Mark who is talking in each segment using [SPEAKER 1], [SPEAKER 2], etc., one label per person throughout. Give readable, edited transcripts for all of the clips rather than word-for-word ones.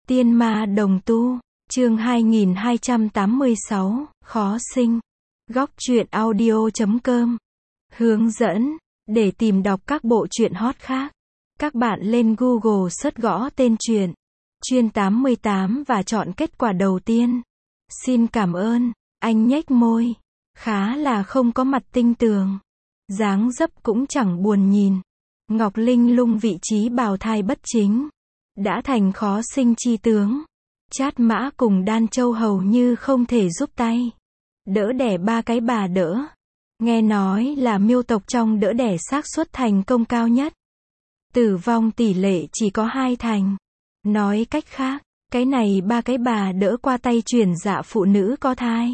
[SPEAKER 1] Tiên ma đồng tu, chương 2286, khó sinh. Góc truyện audio.com. Hướng dẫn, để tìm đọc các bộ truyện hot khác. Các bạn lên Google search gõ tên truyện, Chuyên 88 và chọn kết quả đầu tiên. Xin cảm ơn, anh nhếch môi. Khá là không có mặt tinh tường. Dáng dấp cũng chẳng buồn nhìn. Ngọc Linh Lung vị trí bào thai bất chính. Đã thành khó sinh chi tướng. Trát Mã cùng Đan Châu hầu như không thể giúp tay. Đỡ đẻ ba cái bà đỡ. Nghe nói là miêu tộc trong đỡ đẻ xác suất thành công cao nhất. Tử vong tỷ lệ chỉ có 2 thành. Nói cách khác, cái này ba cái bà đỡ qua tay chuyển dạ phụ nữ có thai.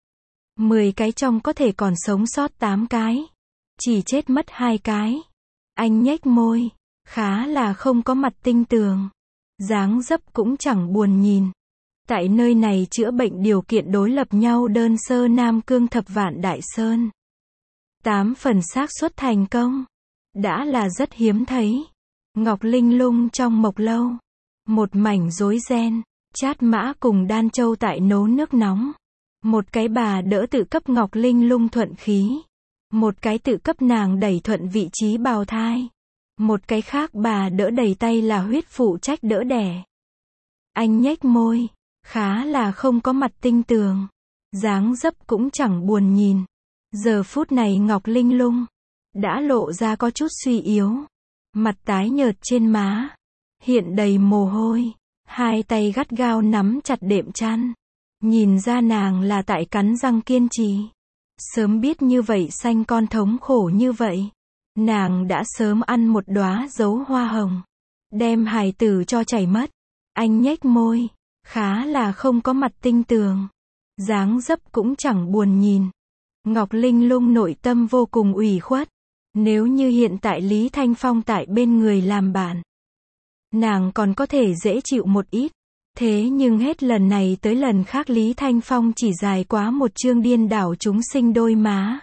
[SPEAKER 1] 10 cái trong có thể còn sống sót 8 cái. Chỉ chết mất 2 cái. Anh nhếch môi. Khá là không có mặt tinh tường. Dáng dấp cũng chẳng buồn nhìn. Tại nơi này chữa bệnh điều kiện đối lập nhau đơn sơ Nam Cương Thập Vạn Đại Sơn. 8 phần xác suất thành công. Đã là rất hiếm thấy. Ngọc Linh Lung trong mộc lâu. Một mảnh rối ren. Trát Mã cùng Đan Châu tại nấu nước nóng. Một cái bà đỡ tự cấp Ngọc Linh Lung thuận khí. Một cái tự cấp nàng đẩy thuận vị trí bào thai. Một cái khác bà đỡ đầy tay là huyết phụ trách đỡ đẻ. Anh nhếch môi. Khá là không có mặt tinh tường. Dáng dấp cũng chẳng buồn nhìn. Giờ phút này Ngọc Linh Lung đã lộ ra có chút suy yếu. Mặt tái nhợt trên má. Hiện đầy mồ hôi. Hai tay gắt gao nắm chặt đệm chăn. Nhìn ra nàng là tại cắn răng kiên trì. Sớm biết như vậy sanh con thống khổ như vậy. Nàng đã sớm ăn một đóa dấu hoa hồng. Đem hài tử cho chảy mất. Anh nhếch môi. Khá là không có mặt tinh tường. Dáng dấp cũng chẳng buồn nhìn. Ngọc Linh Lung nội tâm vô cùng ủy khuất. Nếu như hiện tại Lý Thanh Phong tại bên người làm bạn, nàng còn có thể dễ chịu một ít. Thế nhưng hết lần này tới lần khác Lý Thanh Phong chỉ dài quá một chương điên đảo chúng sinh đôi má.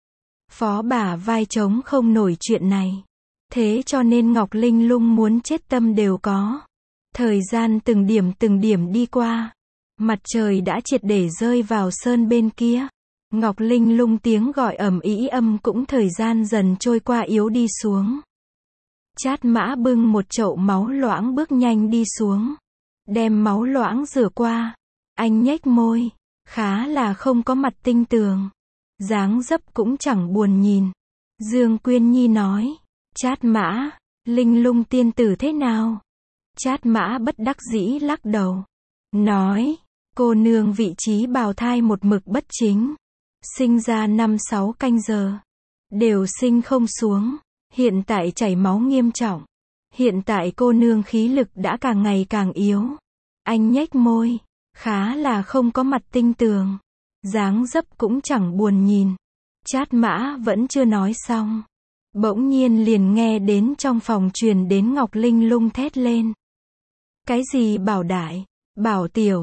[SPEAKER 1] Phó bả vai trống không nổi chuyện này. Thế cho nên Ngọc Linh Lung muốn chết tâm đều có. Thời gian từng điểm đi qua. Mặt trời đã triệt để rơi vào sơn bên kia. Ngọc Linh Lung tiếng gọi ầm ĩ âm cũng thời gian dần trôi qua yếu đi xuống. Trát Mã bưng một chậu máu loãng bước nhanh đi xuống. Đem máu loãng rửa qua. Anh nhếch môi. Khá là không có mặt tinh tường. Dáng dấp cũng chẳng buồn nhìn. Dương Quyên Nhi nói. Trát Mã, Linh Lung tiên tử thế nào? Trát Mã bất đắc dĩ lắc đầu. Nói, cô nương vị trí bào thai một mực bất chính. Sinh ra 5-6 canh giờ. Đều sinh không xuống. Hiện tại chảy máu nghiêm trọng. Hiện tại cô nương khí lực đã càng ngày càng yếu. Anh nhếch môi. Khá là không có mặt tinh tường. Dáng dấp cũng chẳng buồn nhìn. Trát Mã vẫn chưa nói xong. Bỗng nhiên liền nghe đến trong phòng truyền đến Ngọc Linh Lung thét lên. Cái gì bảo đại, bảo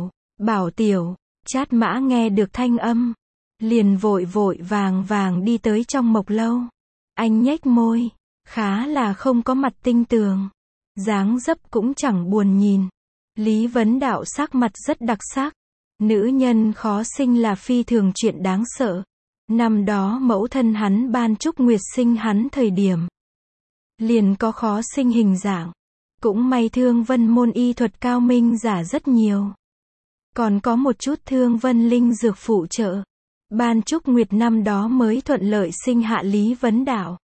[SPEAKER 1] tiểu, Trát Mã nghe được thanh âm. Liền vội vàng đi tới trong mộc lâu. Anh nhếch môi. Khá là không có mặt tinh tường. Dáng dấp cũng chẳng buồn nhìn. Lý Vấn Đạo sắc mặt rất đặc sắc. Nữ nhân khó sinh là phi thường chuyện đáng sợ. Năm đó mẫu thân hắn Ban Trúc Nguyệt sinh hắn thời điểm. Liền có khó sinh hình dạng. Cũng may Thương Vân môn y thuật cao minh giả rất nhiều. Còn có một chút Thương Vân linh dược phụ trợ. Ban Trúc Nguyệt năm đó mới thuận lợi sinh hạ Lý Vấn Đạo.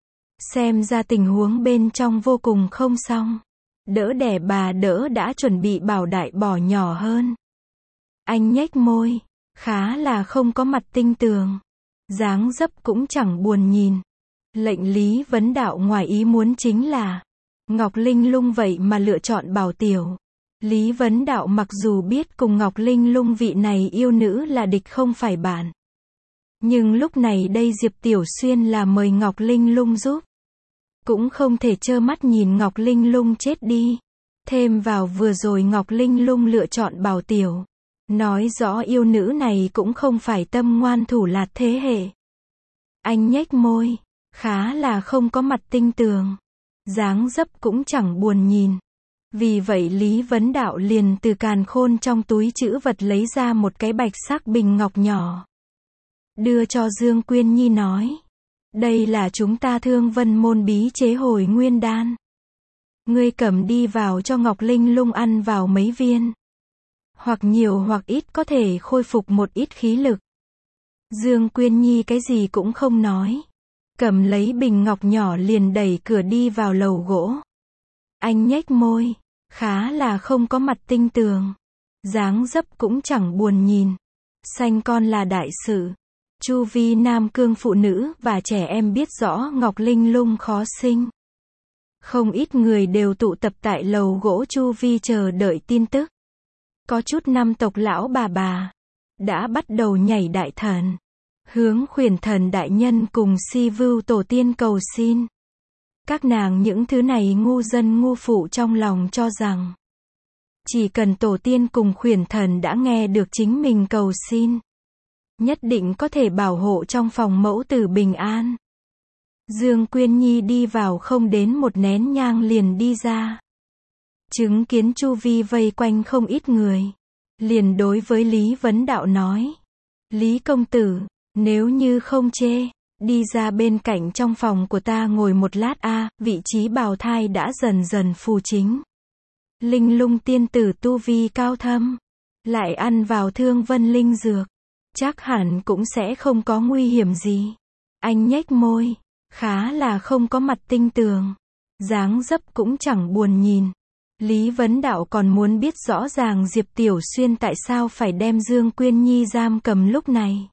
[SPEAKER 1] Xem ra tình huống bên trong vô cùng không xong. Đỡ đẻ bà đỡ đã chuẩn bị bảo đại bỏ nhỏ hơn. Anh nhếch môi. Khá là không có mặt tinh tường. Dáng dấp cũng chẳng buồn nhìn. Lệnh Lý Vấn Đạo ngoài ý muốn chính là Ngọc Linh Lung vậy mà lựa chọn bảo tiểu. Lý Vấn Đạo mặc dù biết cùng Ngọc Linh Lung vị này yêu nữ là địch không phải bạn. Nhưng lúc này đây Diệp Tiểu Xuyên là mời Ngọc Linh Lung giúp. Cũng không thể trơ mắt nhìn Ngọc Linh Lung chết đi. Thêm vào vừa rồi Ngọc Linh Lung lựa chọn bảo tiểu. Nói rõ yêu nữ này cũng không phải tâm ngoan thủ lạt thế hệ. Anh nhếch môi. Khá là không có mặt tinh tường. Dáng dấp cũng chẳng buồn nhìn. Vì vậy Lý Vấn Đạo liền từ càn khôn trong túi trữ vật lấy ra một cái bạch sắc bình ngọc nhỏ. Đưa cho Dương Quyên Nhi nói. Đây là chúng ta Thương Vân môn bí chế hồi nguyên đan. Ngươi cầm đi vào cho Ngọc Linh Lung ăn vào mấy viên. Hoặc nhiều hoặc ít có thể khôi phục một ít khí lực. Dương Quyên Nhi cái gì cũng không nói. Cầm lấy bình ngọc nhỏ liền đẩy cửa đi vào lầu gỗ. Anh nhếch môi. Khá là không có mặt tinh tường. Dáng dấp cũng chẳng buồn nhìn. Sanh con là đại sự. Chu vi nam cương phụ nữ và trẻ em biết rõ Ngọc Linh Lung khó sinh. Không ít người đều tụ tập tại lầu gỗ chu vi chờ đợi tin tức. Có chút năm tộc lão bà đã bắt đầu nhảy đại thần, hướng Khuyển Thần đại nhân cùng Si Vưu tổ tiên cầu xin. Các nàng những thứ này ngu dân ngu phụ trong lòng cho rằng chỉ cần tổ tiên cùng Khuyển Thần đã nghe được chính mình cầu xin, nhất định có thể bảo hộ trong phòng mẫu tử bình an. Dương Quyên Nhi đi vào không đến một nén nhang liền đi ra. Chứng kiến chu vi vây quanh không ít người. Liền đối với Lý Vấn Đạo nói. Lý công tử, nếu như không chê, đi ra bên cạnh trong phòng của ta ngồi một lát a, vị trí bào thai đã dần dần phù chính. Linh Lung tiên tử tu vi cao thâm, lại ăn vào Thương Vân linh dược, chắc hẳn cũng sẽ không có nguy hiểm gì. Anh nhếch môi, khá là không có mặt tinh tường, dáng dấp cũng chẳng buồn nhìn. Lý Vấn Đạo còn muốn biết rõ ràng Diệp Tiểu Xuyên tại sao phải đem Dương Quyên Nhi giam cầm lúc này.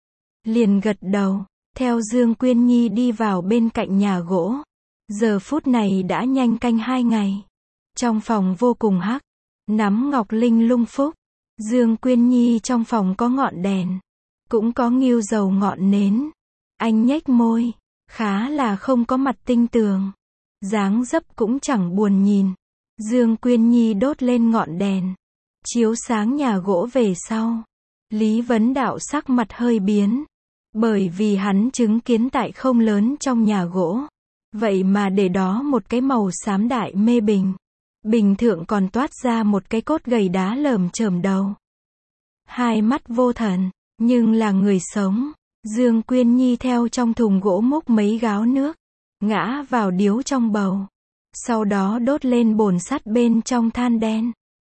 [SPEAKER 1] Liền gật đầu, theo Dương Quyên Nhi đi vào bên cạnh nhà gỗ. Giờ phút này đã nhanh canh 2 ngày. Trong phòng vô cùng hắc, nắm Ngọc Linh Lung phúc. Dương Quyên Nhi trong phòng có ngọn đèn, cũng có nghêu dầu ngọn nến. Anh nhếch môi, khá là không có mặt tinh tường, dáng dấp cũng chẳng buồn nhìn. Dương Quyên Nhi đốt lên ngọn đèn, chiếu sáng nhà gỗ về sau. Lý Vấn Đạo sắc mặt hơi biến, bởi vì hắn chứng kiến tại không lớn trong nhà gỗ. Vậy mà để đó một cái màu xám đại mê bình. Bình thượng còn toát ra một cái cốt gầy đá lởm chởm đầu. Hai mắt vô thần, nhưng là người sống. Dương Quyên Nhi theo trong thùng gỗ múc mấy gáo nước, ngã vào điếu trong bầu. Sau đó đốt lên bồn sắt bên trong than đen.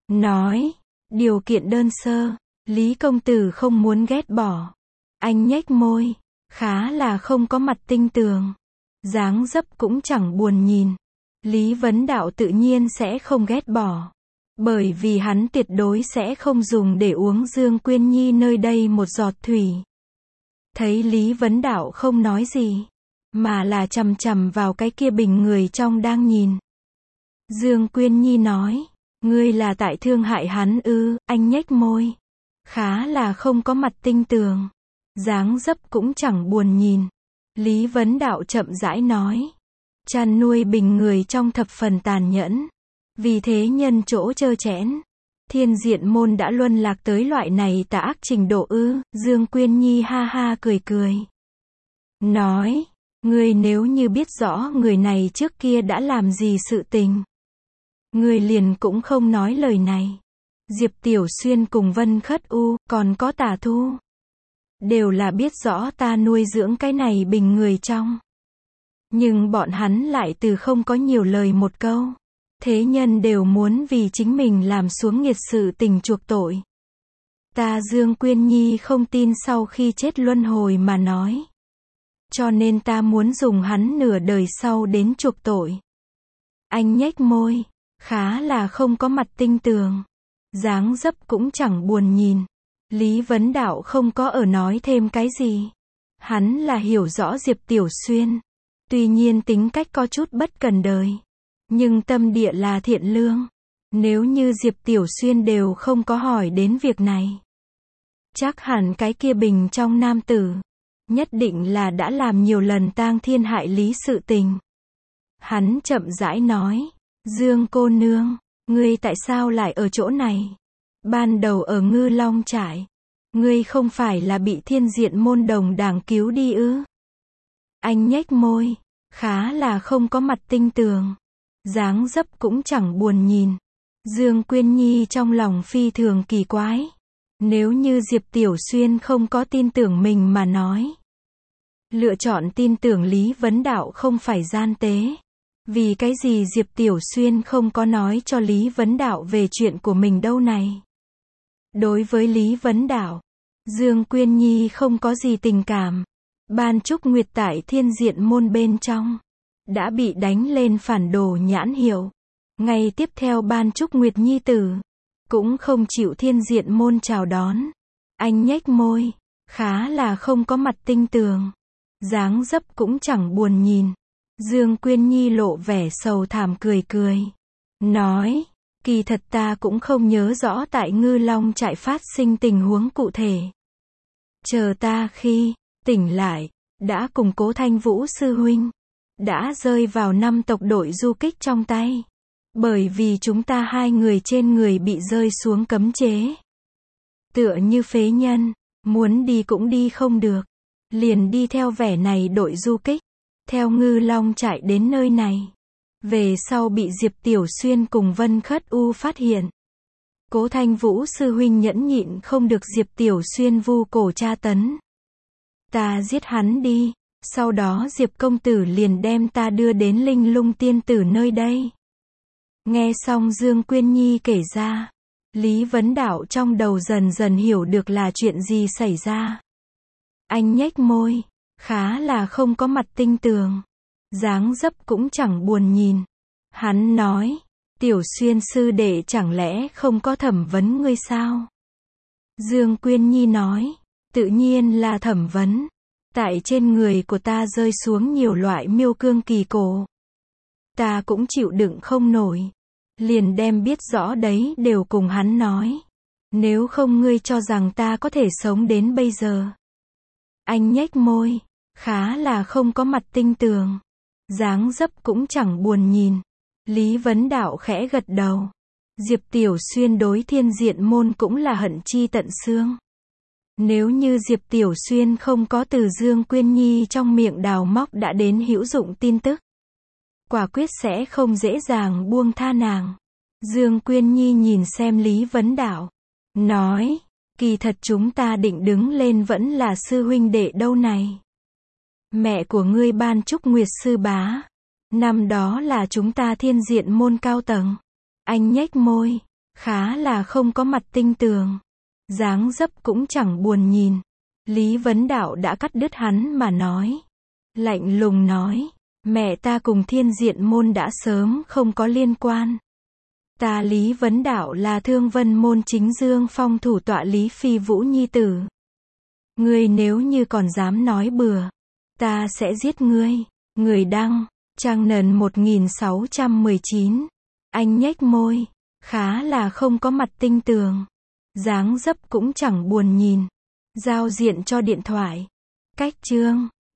[SPEAKER 1] Nói, điều kiện đơn sơ, Lý công tử không muốn ghét bỏ. Anh nhếch môi, khá là không có mặt tinh tường, dáng dấp cũng chẳng buồn nhìn. Lý Vấn Đạo tự nhiên sẽ không ghét bỏ, bởi vì hắn tuyệt đối sẽ không dùng để uống Dương Quyên Nhi nơi đây một giọt thủy. Thấy Lý Vấn Đạo không nói gì, mà là chằm chằm vào cái kia bình người trong đang nhìn. Dương Quyên Nhi nói, ngươi là tại thương hại hắn ư? Anh nhếch môi, khá là không có mặt tinh tường, dáng dấp cũng chẳng buồn nhìn. Lý Vấn Đạo chậm rãi nói, chăn nuôi bình người trong thập phần tàn nhẫn, vì thế nhân chỗ trơ trẽn. Thiên Diện môn đã luân lạc tới loại này tà ác trình độ ư? Dương Quyên Nhi ha ha cười cười, nói, ngươi nếu như biết rõ người này trước kia đã làm gì sự tình, ngươi liền cũng không nói lời này. Diệp Tiểu Xuyên cùng Vân Khất U, còn có Tả Thu, đều là biết rõ ta nuôi dưỡng cái này bình người trong. Nhưng bọn hắn lại từ không có nhiều lời một câu. Thế nhân đều muốn vì chính mình làm xuống nghiệt sự tình chuộc tội. Ta Dương Quyên Nhi không tin sau khi chết luân hồi mà nói. Cho nên ta muốn dùng hắn nửa đời sau đến chuộc tội. Anh nhếch môi, khá là không có mặt tinh tường, dáng dấp cũng chẳng buồn nhìn. Lý Vấn Đạo không có ở nói thêm cái gì. Hắn là hiểu rõ Diệp Tiểu Xuyên, tuy nhiên tính cách có chút bất cần đời, nhưng tâm địa là thiện lương. Nếu như Diệp Tiểu Xuyên đều không có hỏi đến việc này, chắc hẳn cái kia bình trong nam tử nhất định là đã làm nhiều lần tang thiên hại lý sự tình. Hắn chậm rãi nói, Dương cô nương, ngươi tại sao lại ở chỗ này? Ban đầu ở Ngư Long Trại, ngươi không phải là bị Thiên Diện môn đồng đảng cứu đi ư? Anh nhếch môi, khá là không có mặt tinh tường, dáng dấp cũng chẳng buồn nhìn. Dương Quyên Nhi trong lòng phi thường kỳ quái. Nếu như Diệp Tiểu Xuyên không có tin tưởng mình mà nói. Lựa chọn tin tưởng Lý Vấn Đạo không phải gian tế. Vì cái gì Diệp Tiểu Xuyên không có nói cho Lý Vấn Đạo về chuyện của mình đâu này? Đối với Lý Vấn Đạo, Dương Quyên Nhi không có gì tình cảm. Ban Trúc Nguyệt tại Thiên Diện Môn bên trong đã bị đánh lên phản đồ nhãn hiệu. Ngày tiếp theo Ban Trúc Nguyệt nhi tử cũng không chịu Thiên Diện Môn chào đón. Anh nhếch môi, khá là không có mặt tinh tường. Dáng dấp cũng chẳng buồn nhìn. Dương Quyên Nhi lộ vẻ sầu thảm cười cười. Nói, kỳ thật ta cũng không nhớ rõ tại Ngư Long trại phát sinh tình huống cụ thể. Chờ ta khi tỉnh lại, đã cùng Cố Thanh Vũ sư huynh, đã rơi vào 5 tộc đội du kích trong tay. Bởi vì chúng ta 2 người trên người bị rơi xuống cấm chế. Tựa như phế nhân, muốn đi cũng đi không được. Liền đi theo vẻ này đội du kích, theo Ngư Long chạy đến nơi này. Về sau bị Diệp Tiểu Xuyên cùng Vân Khất U phát hiện. Cố Thanh Vũ sư huynh nhẫn nhịn không được Diệp Tiểu Xuyên vu cổ tra tấn. Ta giết hắn đi, sau đó Diệp công tử liền đem ta đưa đến Linh Lung tiên tử nơi đây. Nghe xong Dương Quyên Nhi kể ra, Lý Vấn Đạo trong đầu dần dần hiểu được là chuyện gì xảy ra. Anh nhếch môi, khá là không có mặt tinh tường. Dáng dấp cũng chẳng buồn nhìn. Hắn nói, Tiểu Xuyên sư đệ chẳng lẽ không có thẩm vấn ngươi sao? Dương Quyên Nhi nói, tự nhiên là thẩm vấn. Tại trên người của ta rơi xuống nhiều loại miêu cương kỳ cổ. Ta cũng chịu đựng không nổi. Liền đem biết rõ đấy đều cùng hắn nói. Nếu không ngươi cho rằng ta có thể sống đến bây giờ. Anh nhếch môi, khá là không có mặt tinh tường. Dáng dấp cũng chẳng buồn nhìn. Lý Vấn Đạo khẽ gật đầu. Diệp Tiểu Xuyên đối Thiên Diện Môn cũng là hận chi tận xương. Nếu như Diệp Tiểu Xuyên không có từ Dương Quyên Nhi trong miệng đào móc đã đến hữu dụng tin tức, quả quyết sẽ không dễ dàng buông tha nàng. Dương Quyên Nhi nhìn xem Lý Vấn Đạo, nói, kỳ thật chúng ta định đứng lên vẫn là sư huynh đệ đâu này. Mẹ của ngươi Ban Trúc Nguyệt sư bá, năm đó là chúng ta Thiên Diện Môn cao tầng. Anh nhếch môi, khá là không có mặt tinh tường. Dáng dấp cũng chẳng buồn nhìn. Lý Vấn Đạo đã cắt đứt hắn mà nói. Lạnh lùng nói, mẹ ta cùng Thiên Diện Môn đã sớm không có liên quan. Ta Lý Vấn Đạo là Thương Vân Môn chính Dương Phong thủ tọa Lý Phi Vũ nhi tử. Ngươi nếu như còn dám nói bừa, ta sẽ giết ngươi. Người đăng, Trang Nần 1619. Anh nhếch môi, khá là không có mặt tinh tường. Dáng dấp cũng chẳng buồn nhìn. Giao diện cho điện thoại. Cách chương